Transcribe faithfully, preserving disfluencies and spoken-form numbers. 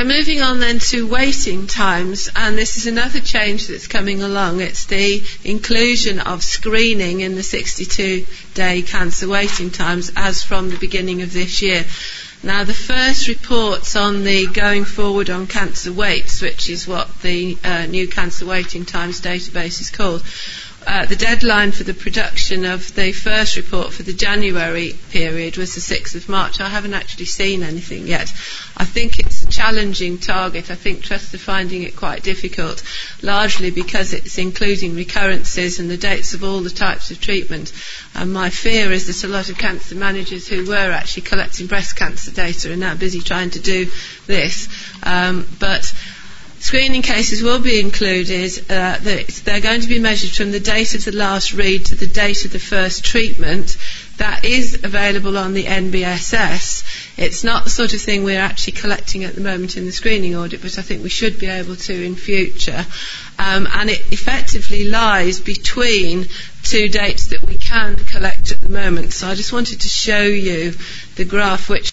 moving on then to waiting times, and this is another change that's coming along. It's the inclusion of screening in the sixty-two day cancer waiting times as from the beginning of this year. Now, the first reports on the going forward on cancer waits, which is what the uh, new cancer waiting times database is called, Uh, the deadline for the production of the first report for the January period was the sixth of March. I haven't actually seen anything yet. I think it's a challenging target. I think trusts are finding it quite difficult, largely because it's including recurrences and the dates of all the types of treatment. And my fear is that a lot of cancer managers who were actually collecting breast cancer data are now busy trying to do this. Um, but Screening cases will be included. Uh, they're going to be measured from the date of the last read to the date of the first treatment. That is available on the N B S S. It's not the sort of thing we're actually collecting at the moment in the screening audit, but I think we should be able to in future. Um, and it effectively lies between two dates that we can collect at the moment. So I just wanted to show you the graph which